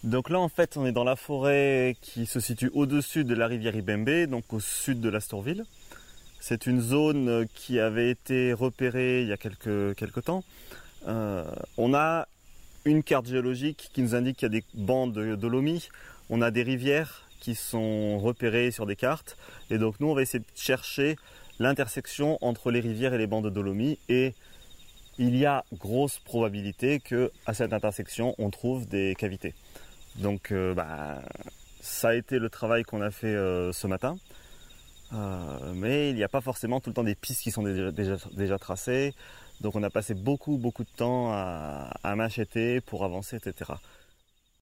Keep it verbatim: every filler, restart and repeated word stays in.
Donc là en fait on est dans la forêt qui se situe au-dessus de la rivière Ibembe, donc au sud de l'Astorville. C'est une zone qui avait été repérée il y a quelques, quelques temps. Euh, on a une carte géologique qui nous indique qu'il y a des bancs de dolomie, on a des rivières qui sont repérées sur des cartes, et donc nous on va essayer de chercher l'intersection entre les rivières et les bancs de dolomie, et il y a grosse probabilité qu'à cette intersection on trouve des cavités. Donc euh, bah, ça a été le travail qu'on a fait euh, ce matin. Euh, mais il n'y a pas forcément tout le temps des pistes qui sont déjà, déjà, déjà tracées. Donc on a passé beaucoup beaucoup de temps à, à macheter pour avancer, et cetera.